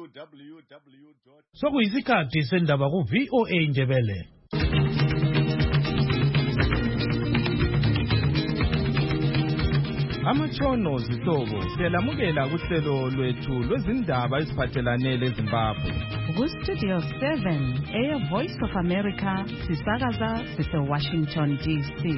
www. Sokuyisikhathi sendaba ku VOA Ndebele. Amatshono zihlobo siyalamukela kuhlelo lwethu lwezindaba eziphathelane leZimbabwe. Studio 7 Air Voice of America sisakaza sise-Washington DC.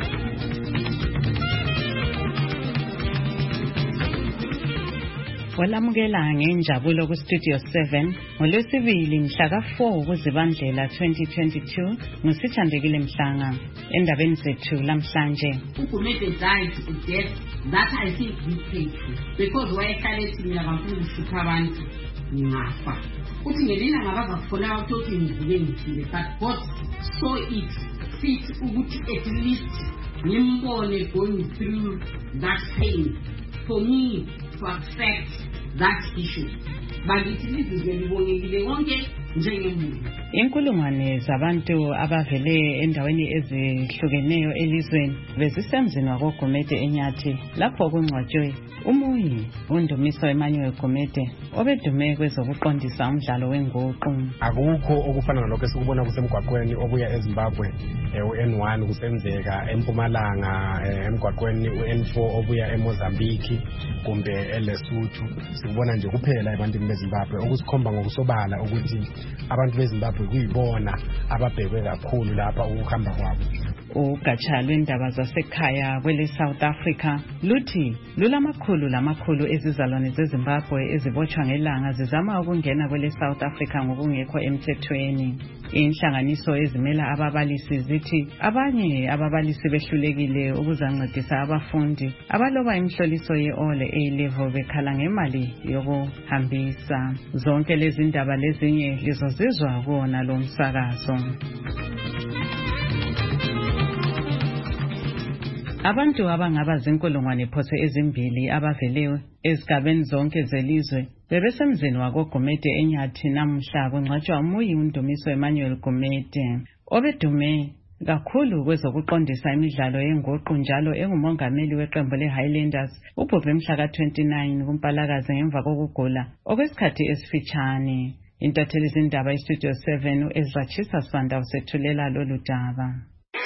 Walamukela ngenjabulo ku-Studio 7 ngolwesibili mhla ka-4 kuZibandlela 2022 ngusithandekile Mhlanga. Endabeni zethu lamhlanje, uGumede died a death that I think we paid for, because wayehlale mina kakhulu uhlupha abantu ngafa. Uthi ngelina ngabaza kufuna ukuthi ngivuke ngifile, but God saw it fit ukuthi at least ngimbone going through that pain for me to accept that issue. Bakithi lizizwe libongekile wonke njengemuntu. Inkulungwane zabantu abavele endaweni ezihlukeneyo elizweni bezisemzini wakoGumede eNyathi lapho kungcwatshwe uMuyi uNdumiso Emmanuel Gumede obedume kwezokuqondisa umdlalo wenguqu. Akukho okufana nalokho esikubona kusemgwaqweni obuya eZimbabwe uN1 kusenzeka eMpumalanga emgwaqweni uN4 obuya eMozambique kumbe eLesotho. Sikubona nje kuphela ebantwini beZimbabwe okusikhomba ngokusobala ukuthi abantu beZimbabwe kuyibona ababhekwe kakhulu lapha ukuhamba kwabo. Ugatsha lwendaba zasekhaya kwele South Africa luthi lulamakhulu ezizalwane zeZimbabwe ezibotshwa ngelanga zizama ukungena kwele South Africa ngokungekho emthethweni. Inhlanganiso ezimela ababalisi zithi abanye ababalisi behlulekile ukuzancedisa abafundi abaloba imihloliso ye-ole A-level bekhala ngemali yokuhambisa. Zonke lezi ndaba lezinye lizozizwa kuwona lo msakazo. Abantu abangaba zinkulungwane phose ezimbili abavelewe ezigabeni zonke zelizwe bebesemzini wakoGumede eNyathi namhla kungcwatshwa uMuyi uNdumiso Emmanuel Gumede obedume kakhulu kwezokuqondisa imidlalo yenguqu njalo engumongameli weqembu leHighlanders ubhubhe mhla ka-29 kuMpalakazi ngemva kokugula okwesikhathi esifitshane. Intatheli zindaba iStudio 7 uEzra Chisa Sanda usethulela lolu daba.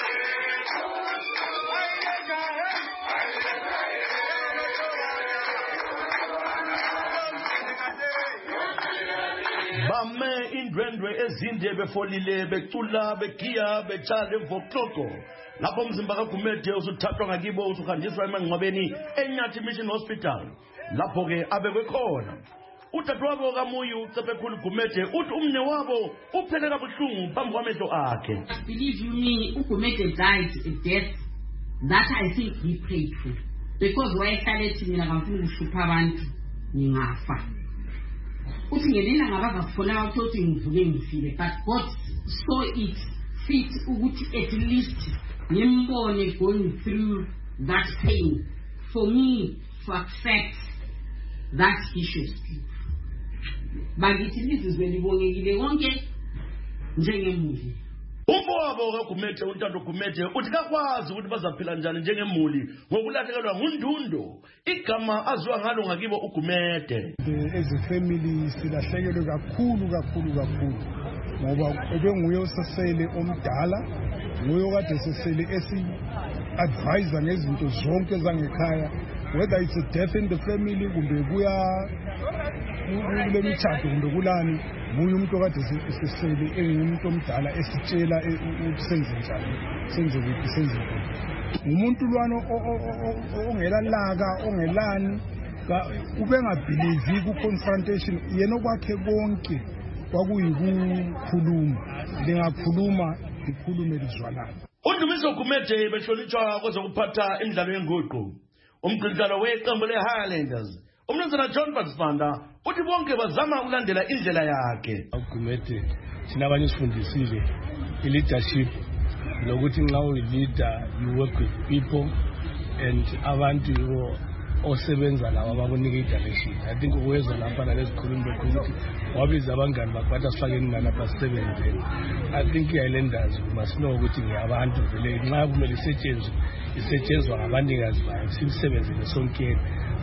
Bame indwendwe ezinde befolile becula begiya betshala emvoxoxo lapho umzimba kaGumede usuthathwa ngakibo usuhanjiswa emangcwabeni eNyathi Mission Hospital lapho ke abekwe khona. Udadewabo kaMuyi uCephekulu Gumede uthi umne wabo uphele kabuhlungu phambi kwamehlo akhe. Believe you me, uGumede died a death that I think he prayed for, because wayehlale mina kakhulu uhlupha abantu ngafa. Uthi ngelina ngabaza kufuna ukuthi ngivuke ngifile, but God saw it fit ukuthi at least ngimbone going through that pain for me to accept that issue. Bakithi lizizwe libongekile wonke njengemuli. Umfowabo kaGumede uNtando Gumede uthi kakwazi ukuthi bazaphila njani njengemuli ngokulahlekelwa ngundundo igama aziwa ngalo ngakibo uGumede. As a family silahlekelwe kakhulu ngoba ebenguye osesele omdala nguye kade sesele esi-advisor ngezinto zonke zangekhaya, whether it's a death in the family kumbe kuya kule mitshato kumbe kulani, nguye umuntu okade sesele engumuntu omdala esitshela ukusenze njani senze kuphi senze kuphi. Umuntu lwana ongelalaka ongelani ubengabhilivi ku-confrontation, yena okwakhe konke kwakuyikukhuluma. Lingakhuluma likhulume lizwalana. uNdumiso Gumede behlonitshwa kwezokuphatha imidlalo yenguqu. Umgqigqalo weqembu leHighlanders uMnumzana John Basibanda uthi bonke bazama ukulandela indlela yakhe. uGumede sinabanye sifundisile i-leadership lokuthi nxa uyi-leader you work with people and abantu osebenza lawa bakunika i-direction. I think uwezwa lapha nalezikhulumi ukuthi wabiza abangani bakwatha sifakeni nalapha sisebenzeni. I think i-Highlanders must know ukuthi ngiyabantu vele nxa kumele isetshenzwa ngabanikazi bayo simsebenzele sonkeni.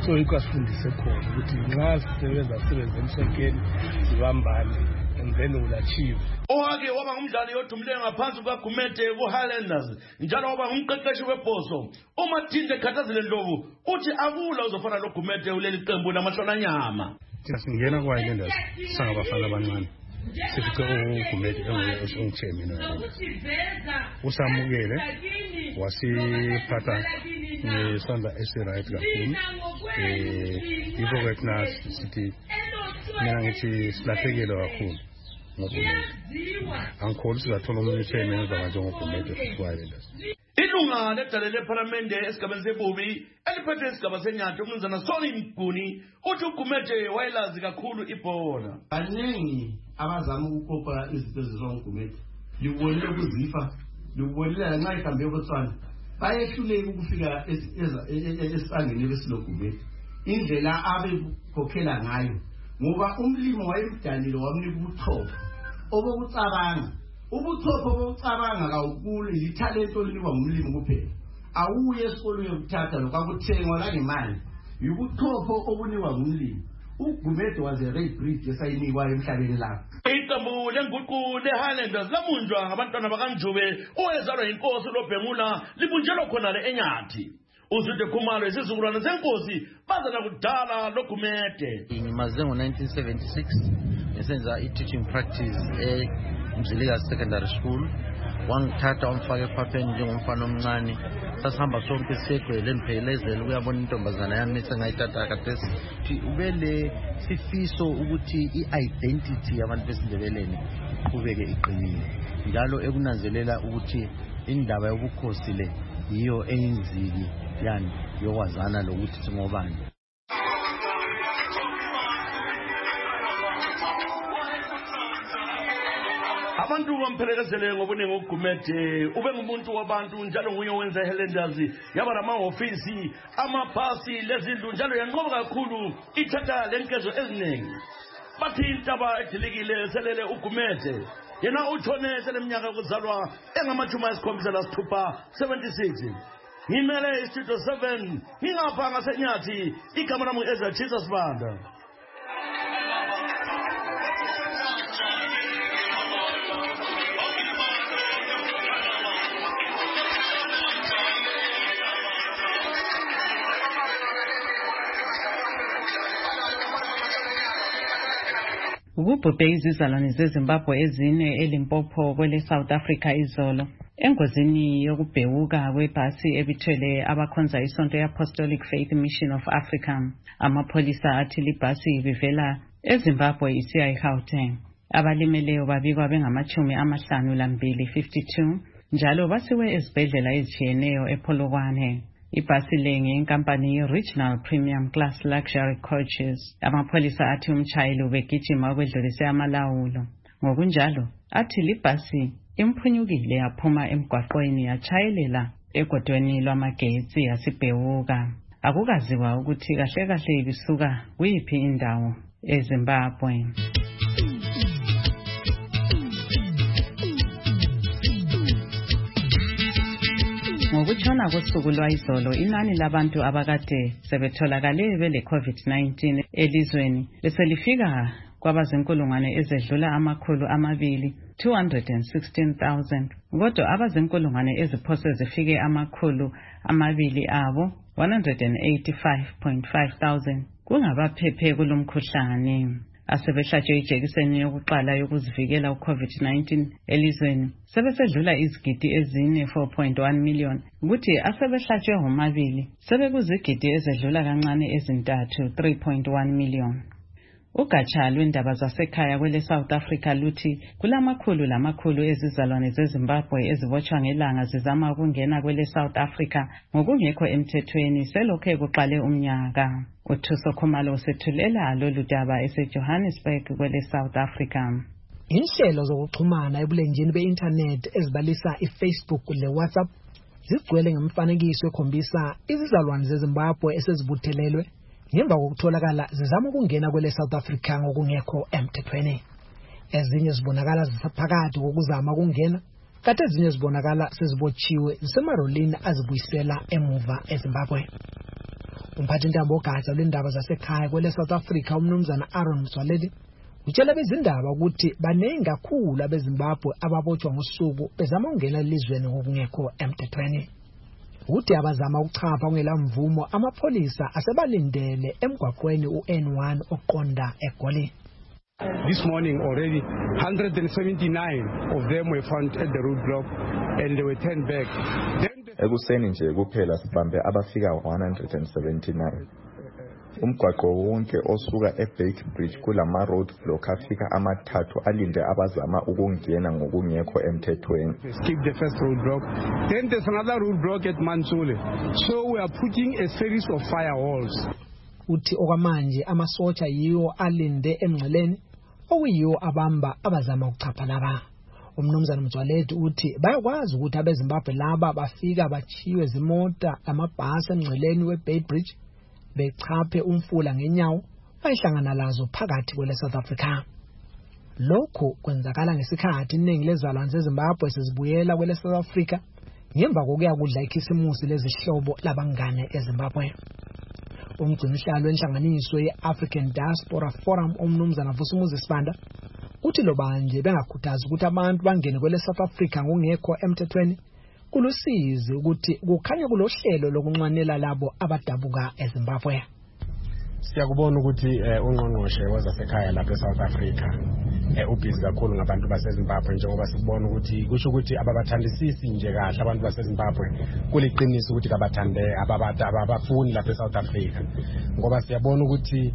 so ikwasifundise khona ukuthi nxa sisebenza emsakeni sibambane and then we'll achieve. Owake waba ngumdlali odumileyo ngaphansi kukaGumede ku-Highlanders njalo waba ngumqeqeshi webhoso. uMathinde Khathazile Ndlovu uthi akula uzofana noGumede uleli qembu lamahlonanyama. Thina singena kwa-Highlanders sangabafana abancane sifice uGumede engutshemini usamukele wasiphatha ngesandla esiright kakhulu. Yikho-ke thina sithi mina ngithi silahlekelwe kakhulu ngoGumede. Angikholwa sizathola omunye uchairman ozaba njengoGumede futhi kwa-Highlanders. Ilunga ledale lephalamende esigabeni seBubi eliphethe isigaba seNyathi umnumzana Soli Mguni uthi uGumede wayelazi kakhulu ibhola. Baningi abazama ukukopa izinto ezizoNgumede. Libonile ukuzifa, libonile nxa ihambe eBotswana. Bayehluleka ukufika esangene besiloGumede. Indlela abekhokhela ngayo ngoba umlimo wayemdalile wamnika ubuthopho obokucabanga. Ubuthopho bokucabanga kawukulu lithalento linikwa ngumlimi kuphela. Awuye esikolweni ukuthatha lokwakuthengwa la ngemali. Ubuthopho obunikwa ngumlimi. uGumede was a red breed esayinikwa emhlabeni lapho. Iqembu lenguqu leHighlanders lamunjwa ngabantwana bakaNjube owezalwa inkosi loBhengula libunjelwa khona le eNyathi. Uzwide Khumalo isizukulwane senkosi bazana kudala loGumede. Ngimaze ngo-1976 esenza i-teaching practice eMzilikazi Secondary School. Wangithatha wamfaka ephapheni njengomfana omncane. Sasihamba sonke segwele niphelezela ukuyabona intombazana yami esengayithatha kathesi. Ubele sifiso ukuthi i-identity yabantu besindebeleni kubeke iqinile. Njalo ekunanzelela ukuthi indaba yobukhosi le yiyo eyinziki yani yokwazana lokuthi singobani. Abantu bamphelezele ngobuningi uGumede ube ngumuntu wabantu njalo nguye owenza iHighlanders yaba namahofisi amabhasi lezindlu njalo yanqoba kakhulu ithatha lenkezo eziningi. Bathi intaba edilikile selele uGumede yena uthone seleminyaka yokuzalwa engama-76 76. Ngimele istudio 7 ngingapha ngaseNyathi igama lami Ezra Jesus Banda. Ukubhubhe izizalwane zeZimbabwe ezine eLimpopo kwele South Africa izolo engozini yokubhewuka kwebhasi ebithwele abakhonza isonto ye-Apostolic Faith Mission of Africa. Amapholisa athi libhasi bivela eZimbabwe isiya eGauteng. Abalimeleyo babikwa bengama-52 52 njalo basiwe ezibhedlela ezitshiyeneyo ePolokwane. Ibhasi le ngenkampani ye-Regional Premium Class Luxury Coaches. Amapholisa athi umshayeli ubegijima ukwedlulise amalawulo. Ngokunjalo athi libhasi imphunyukile yaphuma emgwaqweni yachayelela egodweni lwamagetsi yasibhewuka. Akukaziwa ukuthi kahle kahle ibisuka kuyiphi indawo eZimbabwe. Ngokutshona kosuku lwayizolo inani labantu abakade sebetholakale bele COVID-19 elizweni beselifika kwabazinkulungwane ezedlula 216,000 kodwa abazinkulungwane eziphose zifike 200 abo 185,500 kungabaphephe kulomkhuhlane. Asebehlatshwe ijekiseni yokuqala yokuzivikela uCovid-19 elizweni sebesedlula izigidi ezine 4.1 million ukuthi asebehlatshwe homabili sebekuzigidi ezedlula kancane ezintathu 3.1 million. Ugatsha lwendaba zasekhaya kwele South Africa luthi kulamakhulu ezizalwane zeZimbabwe ezibotshwa ngelanga zizama ukungena kwele South Africa ngokungekho emthethweni selokhe kuqale umnyaka. UThuso Khumalo usethulela lolu daba eseJohannesburg kwele South Africa. Inhlelo zokuxhumana ebulenjini be-internet ezibalisa iFacebook leWhatsApp zigcwele ngomfanekiso ekhombisa izizalwane zeZimbabwe esezibuthelelwe ngemva kokutholakala zizama ukungena kwele South Africa ngokungekho emthethweni. Ezinye zibonakala zisaphakathi kokuzama ukungena, kanti ezinye zibonakala sezibotshiwe zisemarolini azibuyisela emuva eZimbabwe. Umphathintambo ogatsha lwendaba zasekhaya kwele South Africa umnumzana Aaron Motsoaledi utshela bezindaba ukuthi baningi kakhulu abeZimbabwe ababotshwa ngosuku bezama ukungena elizweni ngokungekho emthethweni. Uthi abazama ukuchapha kungelamvumo amapholisa asebalindele emgwaqweni uN1 oqonda eGoli. This morning already 179 of them were found at the roadblock and they were turned back. Ekuseni nje kuphela sibambe abafika 179. Umgwaqo wonke osuka eBeitbridge kulama roadblock afika amathathu alinde abazama ukungena ngokungekho emthethweni. Skip the first roadblock. Then there's another roadblock at Mansule. So we are putting a series of firewalls. Uthi okwamanje amasotsha yiwo alinde emngceleni okuyiwo abamba abazama ukuchapha laba. Umnumzana Motsoaledi uthi bayakwazi ukuthi abeZimbabwe laba bafika bachiwe zimota amabhasi emngceleni weBeitbridge bechaphe umfula ngenyawo bayihlangana lazo phakathi kwele South Africa. Lokho kwenzakala ngesikhathi iningi lezalwane zeZimbabwe sezibuyela kwele South Africa ngemva kokuya kudla ikhisimusi lezihlobo labangane eZimbabwe. Umgcinisihlalo wenhlanganiso ye-African Diaspora Forum umnumzana Vusumuzi Sibanda uthi lo banje bengakhuthaza ukuthi abantu bangene kwele South Africa ngokungekho emthethweni kulusizi ukuthi kukhanya kulohlelo lokunxwanela labo abadabuka eZimbabwe. Siyakubona ukuthi ungqongqoshe wasekhaya lapha eSouth Africa ubhizi kakhulu ngabantu baseZimbabwe njengoba sikubona ukuthi kusho ukuthi ababathandisisi nje kahle abantu baseZimbabwe kuliqiniso ukuthi kabathande abafuni lapha eSouth Africa ngoba siyabona ukuthi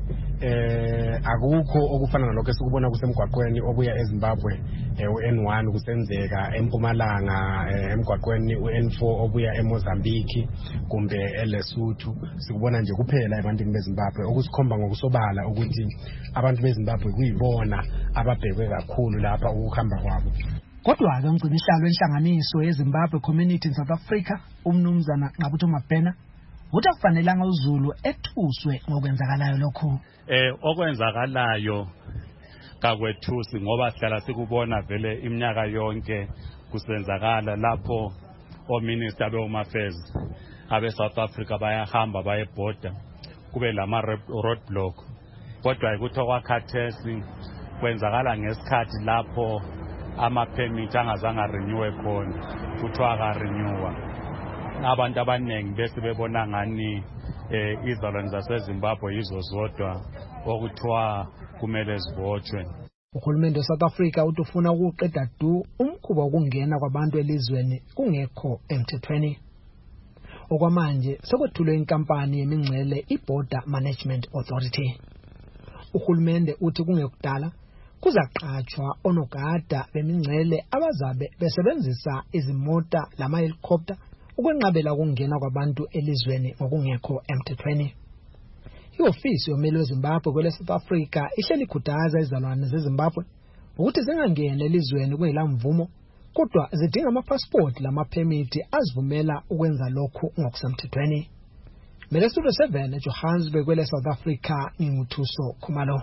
akukho okufana nalokho esikubona kusemgwaqweni obuya eZimbabwe uN1 kusenzeka eMpumalanga emgwaqweni uN4 obuya eMozambique kumbe eLesotho sikubona nje kuphela ebantwini beZimbabwe okusikhomba ngokusobala ukuthi abantu beZimbabwe kuyibona ababhekwe kakhulu lapha ukuhamba kwabo. Kodwa ke umgcinisihlalo wenhlanganiso yeZimbabwe Community in South Africa umnumzana Nqabutho Mabhena uthi akufanelanga uZulu ethuswe ngokwenzakalayo lokho. Okwenzakalayo kakwethusi ngoba sihlala sikubona vele iminyaka yonke kusenzakala lapho ominister beHome Affairs abeSouth Africa bayahamba bayebhoda kube lama roadblock kodwa ukuthi okwakhathesi kwenzakala ngesikhathi lapho ama-permit angazange renewe khona kuthiwa akarenewa abantu abaningi bese bebona ngani izalwane zaseZimbabwe yizo zodwa okuthiwa kumele zibotshwe. Uhulumende weSouth Africa uthi ufuna ukuqeda du umkhuba wokungena kwabantu elizweni kungekho emthethweni. Okwamanje sokwethulwe inkampani yemingcele iBorder Management Authority. Uhulumende uthi kungekudala kuzaqhatshwa onogada bemingcele abazabe besebenzisa izimota lama-helicopter ukwenqabela ukungena kwabantu elizweni ngokungekho emthethweni. I-ofisi yomeli weZimbabwe kwele South Africa ihleli ikhuthaza izalwane zeZimbabwe ukuthi zingangena elizweni kungelamvumo kodwa zidinga amapassport lama-permit azivumela ukwenza lokhu ngokusemthethweni. Mele Studio 7 eJohannesburg kwele South Africa nginguthuso Khumalo.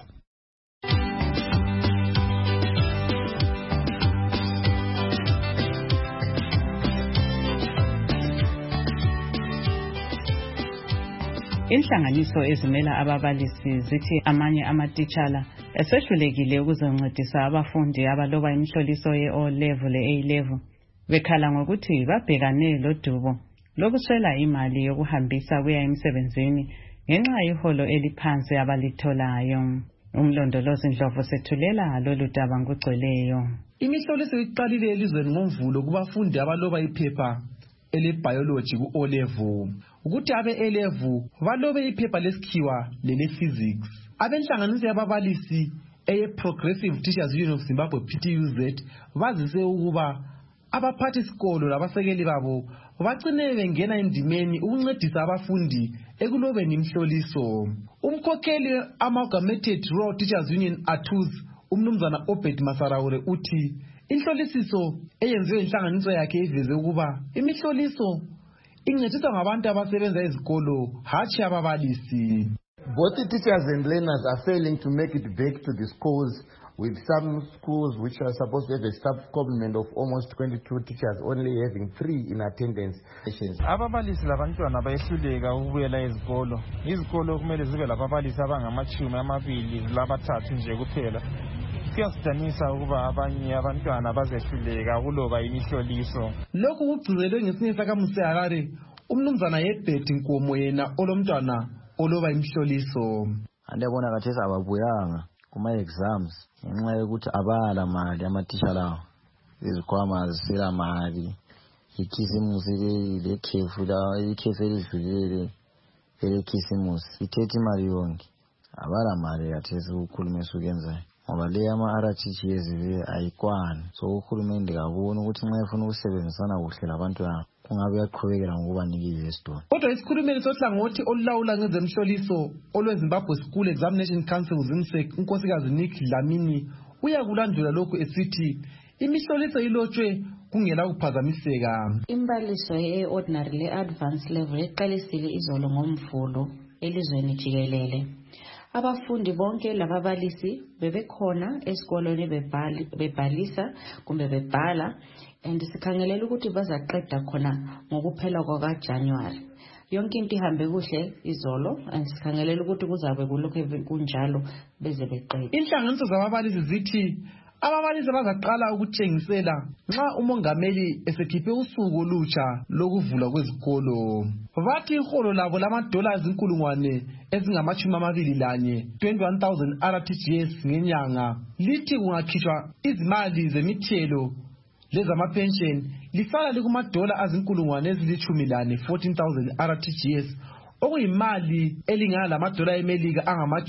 Inhlanganiso ezimela ababalisi zithi amanye amatitshala esehlulekile ukuzoncedisa abafundi abaloba imihloliso ye-O level le-A level bekhala ngokuthi babhekane lodubo lokuswela imali yokuhambisa kuya emsebenzini ngenxa yeholo eliphansi abalitholayo. Umlondolozi Ndlovu sethulela lolu daba ngokugcweleyo. Imihloliso iqalile elizweni ngoMvulo kubafundi abaloba iphepha ele-biology ku-O level ukuthi abe-A level balobe iphepha lesikhiwa lele-physics. Abenhlanganiso yababalisi eye-Progressive Teachers Union of Zimbabwe PTUZ bazise ukuba abaphathi isikolo labasekeli babo bagcine bengena endimeni ukuncedisa abafundi ekulobeni imhloliso. Umkhokheli Amalgamated Rural Teachers Union ATUZ umnumzana Obed Masarawure uthi inhlolisiso eyenziwe inhlanganiso yakhe iveze ukuba imihloliso incediswa ngabantu abasebenza ezikolo hatshi ababalisi. Both the teachers and learners are failing to make it back to the schools, with some schools which are supposed to have a staff complement of almost 22 teachers only having 3 in attendance. Ababalisi labantwana bayehluleka ukubuyela ezikolo. Izikolo kumele zibe lababalisi abangama-20 labathathu nje kuphela. Kuyasidanisa ukuba abanye abantwana bazehluleka kuloba imihloliso. Lokhu kugcizelwe ngesinye sakaMuse Harare, umnumzana Yebhethi Nkomo yena olomntwana oloba imihloliso. Andiyabona kathesi ababuyanga kuma-exams ngenxa yokuthi abala mali amathisha lawo. Izikhwama zisela mali, ikhisimusi lekhefu ikhefu elidlulile elekhisimusi ithethe imali yonke. Abala mali kathesi ukhulume sukenzayo ngoba le ama-RTGS ayikwani. So uhulumende kaboni ukuthi nxa efuna ukusebenzisana kuhle labantwana kungabe yaqhubekela ngokubanikeza esitolo. Kodwa isikhulumeli sohlangothi olulawula ngezemhloliso olweZimbabwe School Examination Council ZIMSEC unkosikazi Nick Dlamini uyakulandula lokhu esithi imihloliso ilotshwe kungela kuphazamiseka. Imbaliso ye-ordinary le-advanced level eqalisile izolo ngoMvulo elizweni jikelele. Abafundi bonke lababalisi bebekhona esikolweni bebhalisa kumbe bebhala, and sikhangelela ukuthi bazaqeda khona ngokuphela kwakaJanuary. Yonke into ihambe kuhle izolo, and sikhangelela ukuthi kuzabe kulokho kunjalo beze beqeda. Inhlanganiso zababalisi zithi ababalisi bazaqala ukutshengisela nxa umongameli esekhiphe usuku olutsha lokuvulwa kwezikolo. Bathi iholo labo lama-dollars 21,000 21,000 RTGS ngenyanga lithi kungakhishwa izimali zemithelo lezama-pension lisala likuma-dollars 14,000 RTGS, okuyimali elingana lama-dollars emelika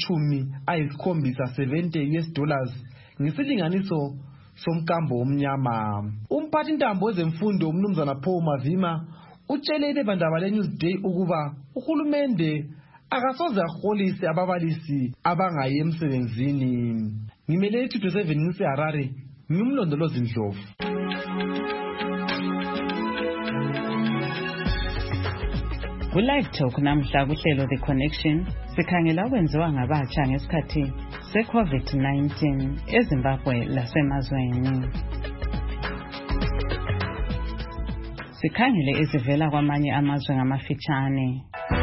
angama-70 US$ ngesilinganiso somkambo omnyama. Umphathi ntambo wezemfundo umnumzana Paul Mavima utshele ibandaba leNewsday ukuba uhulumende akasoze aholise ababalisi abangayi emsebenzini. Ngimele iThuto 7 News eHarare, ngimlondolozi Ndlovu. Ku-Live Talk namhla kuhlelo The Connection sikhangela okwenziwa ngabatsha ngesikhathi se-COVID-19 eZimbabwe lasemazweni. Sikhangele ezivela kwamanye amazwe ngamafitshane.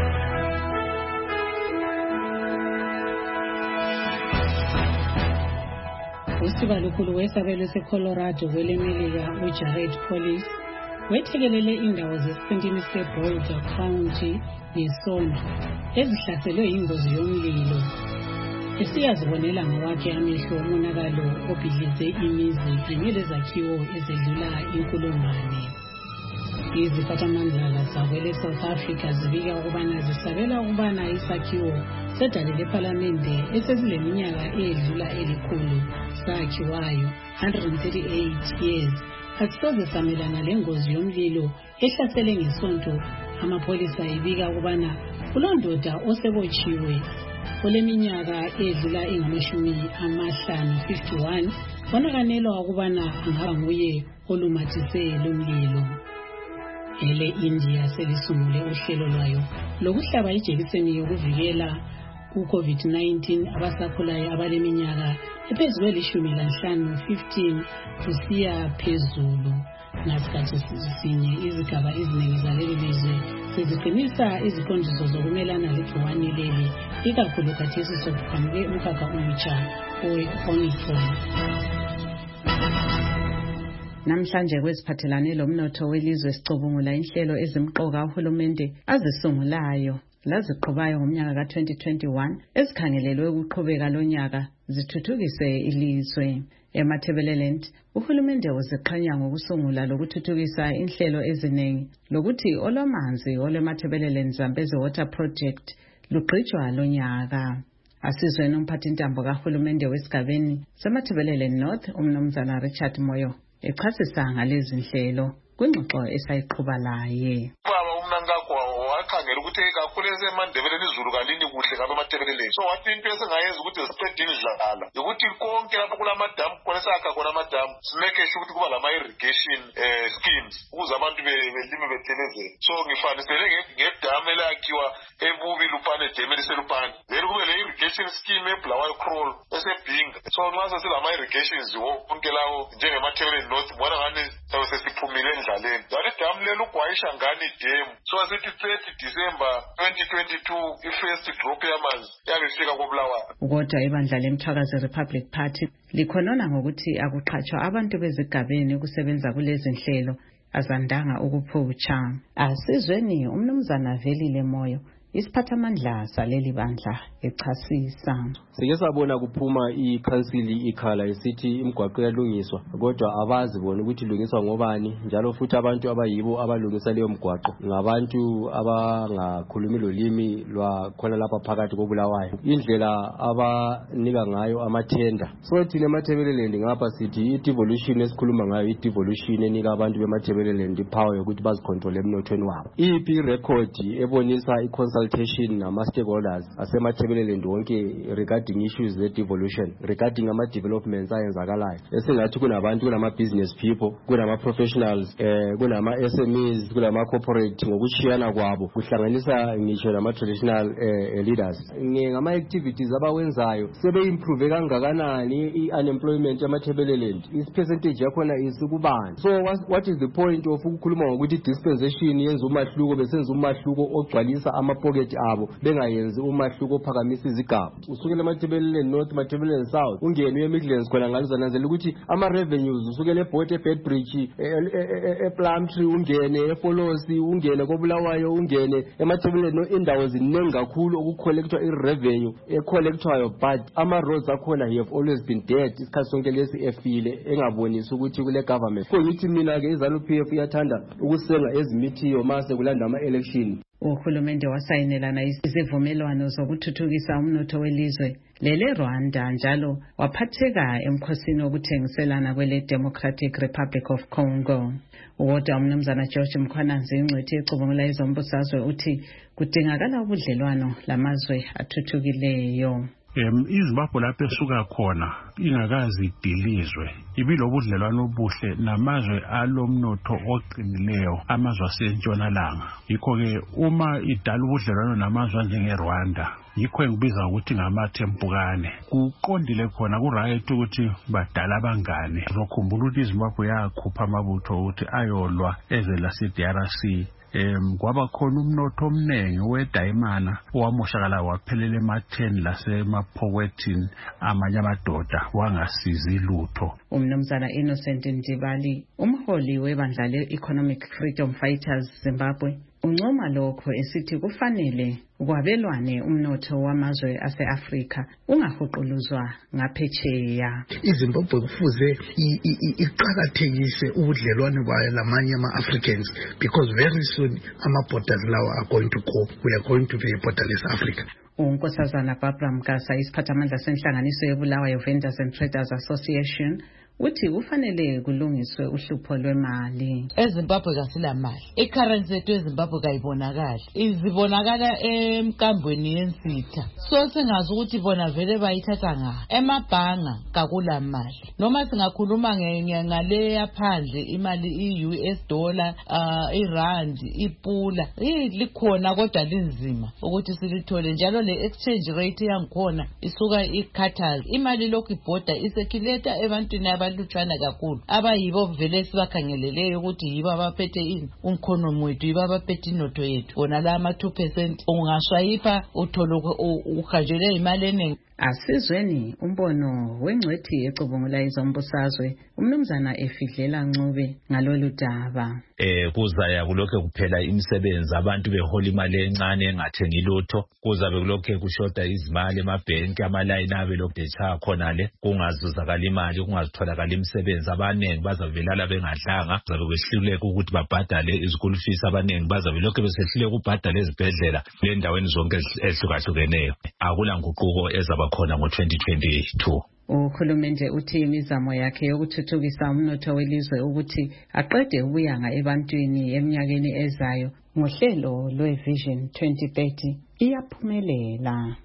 Usibalukhulu wesabelo seColorado kwelemelika uJared Polis wethekelele indawo zesintini seBoulder County ngesondo ezihlaselwe ingozi yomlilo. Esiyazibonela ngawakhe amehlo umonakalo obhidlize imizi kanye lezakhiwo ezedlula 1,000. Iziphathamandla zakwele South Africa zibika ukubana zisabela ukubana isakhiwo sedale lephalamende esezileminyaka edlula 100 sakhiwayo 138 years asisoze samelana lengozi yomlilo ehlasele ngesonto. Amapolisa ibika ukubana kulondoda osebotshiwe oleminyaka edlula 51 bonakanelwa ukubana angaba nguye olumathise lomlilo. Ele India selisungule uhlelo lwayo lokuhlaba ijekiseni yokuvikela u-COVID-19 abasakhulayo abaleminyaka ephezulu kweli-15 kusiya phezulu. Ngasikhathi sinye izigaba eziningi zaleli lizwe seziqinisa iziqondiso zokumelana legciwane leli, ikakhulu khathesi sokuqhamuke umkhakha omutsha owe-Omicron. Namhlanje kweziphathelane lomnotho welizwe sicubungula inhlelo ezimqoka uhulumende azisungulayo laziqhubayo ngomnyaka ka-2021 ezikhangelelwe ukuqhubeka lonyaka zithuthukise ilizwe. EMatabeleland uhulumende uziqhanya ngokusungula lokuthuthukisa inhlelo eziningi lokuthi olwamanzi olweMatabeleland Zambezi Water Project lugqitshwa lonyaka. Asizweni umphathintambo kahulumende wesigabeni seMatabeleland North umnumzana Richard Moyo echasisa ngalezi nhlelo kwingxoxo esayiqhuba laye. Baba uMnankagwa bakhangela ukuthi kakhulu esemandebeleni izulu kalini kuhle ngabe ematebeleleni. So wathi into esingayenza ukuthi siqedile idlala ukuthi konke lapho kulamadamu khona esakha khona amadamu simeke sure ukuthi kuba lama-irrigation schemes ukuze abantu belime bethelezele. So ngifanisele ngedamu elakhiwa ebubi Lupane dam eliselupane, then kube le-irrigation scheme eBulawayo Kroll esebhinga. So nxa sesilama-irrigations wonke lawo njengemathebeleni north bona ngani sabe sesiphumile endlaleni. Lali damu lelo ugwayisha ngani dam. So asithi 30 December 2022 i-first drop yamanzi yabe ifika koBulawayo. Kodwa ibandla leMthwakazi Republic Party likhonona ngokuthi akuqhatshwa abantu bezigabeni ukusebenza kulezi nhlelo azandanga ukuphutsha. Asizweni umnumzana Velile Moyo, isiphathamandla saleli bandla echasisa. Sike sabona kuphuma ikhansili ikhala isithi imigwaqo yalungiswa, kodwa abazi bona ukuthi ilungiswa ngobani, njalo futhi abantu abayibo abalungisa leyo migwaqo ngabantu abangakhulumi lolimi lwakhona lapha phakathi koBulawayo. Indlela abanika ngayo amathenda. So thina eMathebeleland ngapha sithi i-devolution esikhuluma ngayo, i-devolution enika abantu beMathebeleland ipower yokuthi bazicontrol emnothweni wabo. Iphi record ebonisa i-consultation nama-stakeholders asemathebeleland wonke regarding issues ze-devolution, regarding ama-developments ayenzakalayo. Esingathi kunabantu, kunama-business people, kunama-professionals, kunama-SMEs, kunama-corporate ngokushiyana kwabo, kuhlanganisa ngisho nama-traditional leaders. Ngama-activities abawenzayo sebe-improve kangakanani i-unemployment yamathebeleland, is-percentage yakhona isikubani. So what is the point of ukukhuluma ngokuthi dispensation yenza umahluko, besenza umahluko ogcwalisa amapocket abo bengayenzi umahluko ophakamisa izigaba. Usukela eMathebeleland North, Mathebeleland South, ungene eMidlands khona ngalizanazela ukuthi ama-revenues usukela eBhot, eBedbridge, ePlumtree, ungene eFolosi, ungene koBulawayo, ungene eMathebeleland, indawo ziningi kakhulu okucollectwa i-revenue ecollectwayo, but ama-roads akhona have always been dead isikhathi sonke lesi efile engabonisi ukuthi kule government. Ngithi mina-ke iZANU-PF iyathanda ukusenga ezimithiyo mase kulanda ama-election. Uhulumende wasayinelana izivumelwano zokuthuthukisa umnotho welizwe lele Rwanda, njalo waphatheka emkhosini wokuthengiselana kwele Democratic Republic of Congo. Kodwa umnumzana George Mkhwananzi, ingcwethi ecubungula ezombusazwe, uthi kudingakala ubudlelwano lamazwe athuthukileyo. iZimbabwe lapho esuka khona ingakazi idilizwe ibilobudlelwano obuhle namazwe alomnotho oqinileyo, amazwe asentshonalanga. Yikho-ke uma idala ubudlelwano namazwe anjengeRwanda, yikho engibiza ukuthi ngamathempukane, kuqondile khona ku-right ukuthi badala abangane. Uzokhumbula ukuthi iZimbabwe yakhupha amabutho ukuthi ayolwa eze lase-DRC. Kwaba khona umnotho omningi wedayimana owamoshakala waphelela ematheni lasemaphokwethini amanye amadoda wangasizi lutho. Umnumzana Innocent Ndibali, umholi webandla le-Economic Freedom Fighters Zimbabwe, uncoma lokho esithi kufanele ukwabelwane umnotho wamazwe ase-Afrika ungahuquluzwa ngaphetsheya. iZimbabwe kufuze iqakathekise ubudlelwane bayo lamanye ama-Africans, because very soon ama-borders lawa are going to go. We are going to be a borderless Africa. Unkosazana Barbara Mgasa, isiphathamandla senhlanganiso yeBulawayo Vendors and Traders Association, uthi kufanele kulungiswe uhlupho lwemali. eZimbabwe kasilamali, icurrency yethu eZimbabwe kayibonakali, izibonakala emkambweni yensitha. So singazi ukuthi bona vele bayithatha nga emabhanga kakulamali. Noma singakhuluma ngale yaphandle imali i-US dollar, irand, ipula, likhona kodwa linzima ukuthi silithole, njalo le exchange rate yangikhona isuka ikhathali. Imali lokhu ibhoda isekileta ebantwini abalutshwana kakhulu abayibo vele sibakhangeleleyo ukuthi yibo abaphethe umkhonomi wethu, yibo abaphethe inotho yethu. Bona la ama-2% ungashwayipha uthole uhanjelwe imali eningi. Asizweni umbono wengcwethi ecubungula izombusazwe, umnumzana Efidlela Ncube, ngalolu daba. Kuzaya kulokhe kuphela imisebenzi, abantu behola imali encane engathengi lutho, kuzabe kulokhe kushoda izimali emabhenki, amalayini abe lokhu echaya khonale, kungazuzakala imali, kungazitholakala imisebenzi. Abanengi bazavelala bengadlanga, bazabe behluleka ukuthi babhadale izikulu fees. Abanengi bazabe lokhe besehluleka ukubhadala ezibhedlela nendaweni zonke ehlukahlukeneyo. Akula nguquko ezaba kuzoba khona ngo-2022. Uhulumende uthi imizamo yakhe yokuthuthukisa umnotho welizwe ukuthi aqede ubuyanga ebantwini eminyakeni ezayo ngohlelo lwe-Vision 2030 iyaphumelela.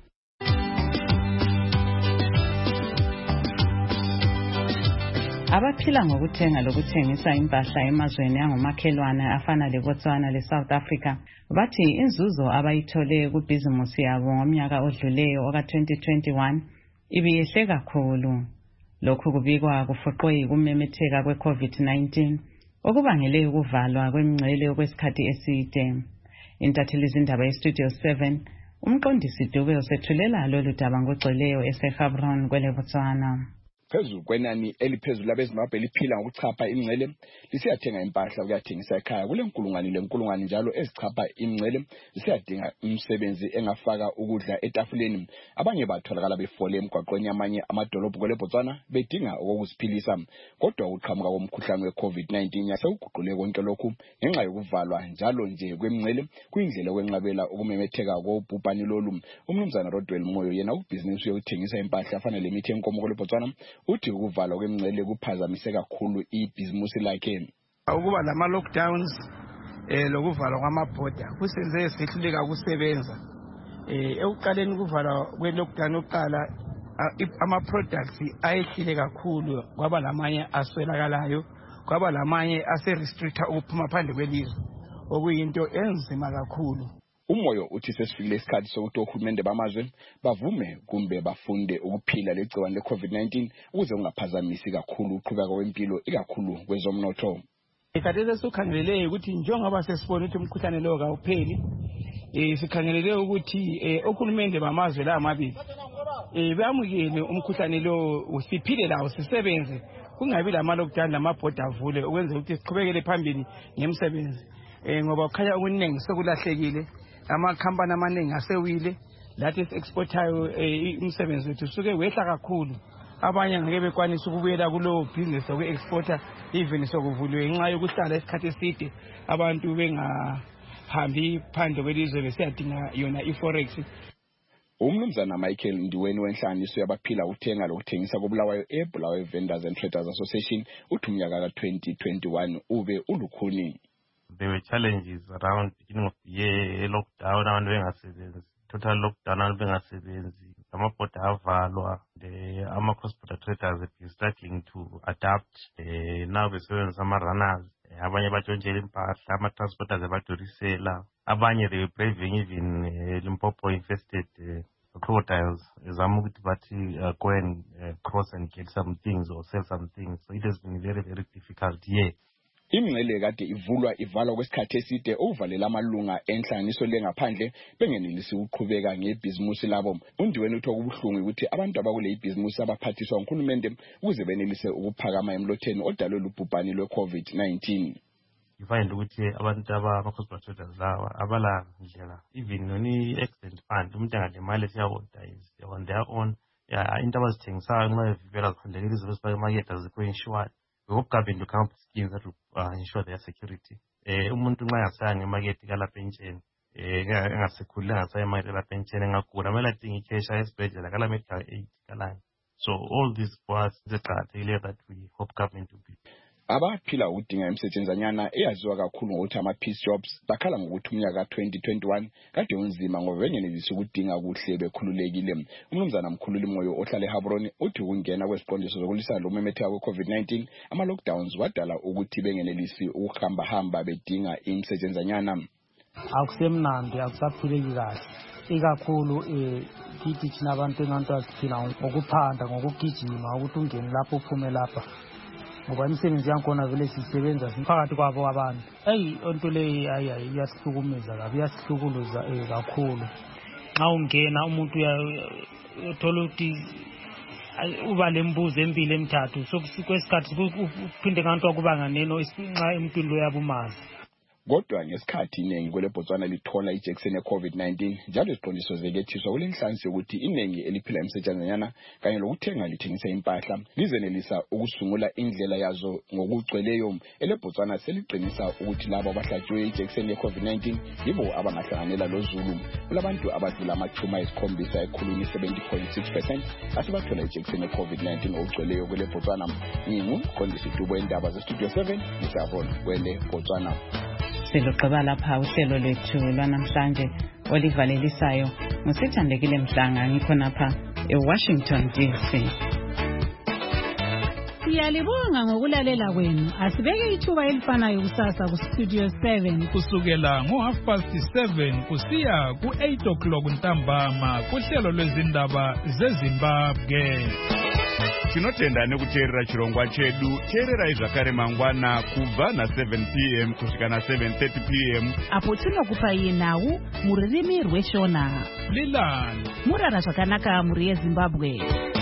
Abaphila ngokuthenga lokuthengisa impahla emazweni angomakhelwane afana leBotswana leSouth Africa bathi inzuzo abayithole kubhizimusi yabo ngomnyaka odluleyo oka-2021 ibiyehle kakhulu. Lokhu kubikwa kufuqwe kumemetheka kwe-COVID-19 okubangele ukuvalwa kwemingcele okwesikhathi eside. Intatheli zindaba yeStudio 7 umqondisi Dube usethulela lolu daba ngogcweleyo eseGaborone kweleBotswana. Phezulu kwenani eliphezulu labeZimbabwe liphila ngokuchapha imingcele lisiyathenga impahla ukuyathengisa ekhaya kulenkulungwane njalo ezichapha imingcele lisiyadinga umsebenzi engafaka ukudla etafuleni. Abanye batholakala befole emgwaqweni amanye amadolobho kweleBotswana bedinga ukuziphilisa, kodwa uqhamuka komkhuhlane we-COVID-19 yasekuguqule konke lokhu ngenxa yokuvalwa njalo nje kwemingcele kuyindlela okwenqabela ukumemetheka kobhubhane lolu. Umnumzana Rodwell Moyo yena ubhizinisi yokuthengisa impahla afana lemithi enkomo kweleBotswana uthi ukuvalwa kwemingcele kuphazamise kakhulu ibhizimusi lakhe. Ukuba lama lockdowns lokuvalwa kwamabhoda kusenze sehluleka ukusebenza. Ekuqaleni kuvalwa kwe-lockdown oqala ama products ayehlile kakhulu, kwaba lamanye aswelakalayo, kwaba lamanye ase-restricta ukuphuma phandle kwelizwe okuyinto enzima kakhulu. Umoyo uthi sesifikile isikhathi sokuthi ohulumende bamazwe bavume kumbe bafunde ukuphila legciwane le-COVID-19 ukuze ungaphazamisi kakhulu uqhubeka kwempilo ikakhulu kwezomnotho. Ikhathesi sikhangelele ukuthi njengoba sesibona ukuthi umkhuhlane lo kawupheli, sikhangelele ukuthi ohulumende bamazwe la amabili bamukele umkhuhlane lo usiphile lawo sisebenze, kungabi lama lockdown lamabhoda avule ukwenza ukuthi siqhubekele phambili ngemsebenzi, ngoba kukhanya okuningi sekulahlekile. Amakhampani amaningi asewile lathi exportayo umsebenzi wethu suke wehla kakhulu. Abanye ngeke bekwanisa ukubuyela kulo business okwe-exporta even sokuvuliwe ngenxa yokuhlala isikhathi eside abantu bengahambi phandle kwelizwe besiyadinga yona i-forex. Umnumzana Michael Ndiweni wenhlanganiso yabaphila ukuthenga lokuthengisa koBulawayo eBulawayo Vendors and Traders Association uthi umnyaka ka-2021 ube ulukhuni. There were challenges around beginning of the year, lockdown, abantu bengasebenzi, total lockdown, abantu bengasebenzi, amabhoda avalwa, ama-cross-border traders have been struggling to adapt, now besebenzisa ama-runners, abanye batshontshelwa impahla, ama-transporters abadorisela, abanye they were braving even Limpopo infested crocodiles, zama ukuthi bathi go and cross and get some things or sell some things, so it has been very, very difficult year. Imingcele kade ivalwa kwesikhathi eside uvalela amalunga enhlanganiso lengaphandle bengenelisi ukuqhubeka ngebhizimusi labo. Undiweni uthi okubuhlungu ukuthi abantu abakule ibhizimusi abaphathiswa nguhulumende ukuze benelise ukuphakama emlotheni odalwe lubhubhane lwe-COVID-19. Find ukuthi abantu ama-cross-border traders lawa abala ndlela even noni-accident fund umuntu angalimali siyawonda is on their own. Into abazithengisayo nxa bevela zikhondekela izinto ezifaka emakethe azikho insured. We hope government will come up with schemes that will ensure their security. Umuntu nxa engasaya ngemakethe kalapensheni engasekhulile engasaya emakethe kalapensheni engagula kumele adinge ikheshi esibhedlela kala medical aid kalani. So all this for us is eqakathekile that we hope government will be. Abaphila ukudinga imisetshenzanyana eyaziwa kakhulu ngokuthi ama-peace jobs bakhala ngokuthi umnyaka ka-2021 kade unzima ngoba bengenelisi ukudinga kuhle bekhululekile. Umnumzana Mkhululi Moyo ohlala eGaborone uthi ukungena kweziqondiso zokulisa lo memetheka kwe-COVID-19 ama-lockdowns wadala ukuthi bengenelisi ukuhamba bedinga imisetshenzanyana. Akusemnandi, akusaphileki kahle, ikakhulu kithi thina abantu enganto asiphila ngokuphanda ngokugijima ukuthi ungene lapho uphume lapha. Ngoba imisebenzi yakhona vele sisebenza phakathi kwabo abantu. Onto leyo iyasihlukumeza kabi, iyasihlukuluza kakhulu. Nxa ungena umuntu uyathola ukuthi uba lembuzo empilo emithathu, so kwesikhathi kuphinde kanti kuba nganeno nxa emntwini lo yabumazi. kodwa ngesikhathi iningi kwele Botswana lithola ijekiseni ye-COVID-19 njalo iziqondiso zekethiswa kule nhlansi ukuthi iningi eliphila emsetshenzanyana kanye lokuthenga lithengisa impahla lizenelisa ukusungula indlela yazo ngokugcweleyo ele Botswana seliqinisa ukuthi labo abahlatshiwe ijekiseni ye-COVID-19 yibo abangahlanganela lozulu kulabantu abadlula amachuma esikhombisa ekhulwini 70.6% asibathola ijekiseni ye-COVID-19 okugcweleyo kwele Botswana. Ngumqondisi Dubo endaba ze-Studio 7 Nisabona kwele Botswana. Silugqiba lapha uhlelo lethu lwanamhlanje olivalelisayo ngusithandekile Mhlanga ngikhonapha eWashington DC. Siyalibonga ngokulalela kwenu. Asibeke ithuba elifanayo kusasa ku-Studio 7 kusukela ngo-7:30 kusiya ku-8 o'clock ntambama kuhlelo lwezindaba zeZimbabwe. Tinotenda nekuteerera chirongwa chedu. Teererai zvakare mangwana kubva na7 p.m. kusvika na7:30 p.m. apo tinokupai nhau mururimi rweshona. Lilani murara zvakanaka muri yeZimbabwe.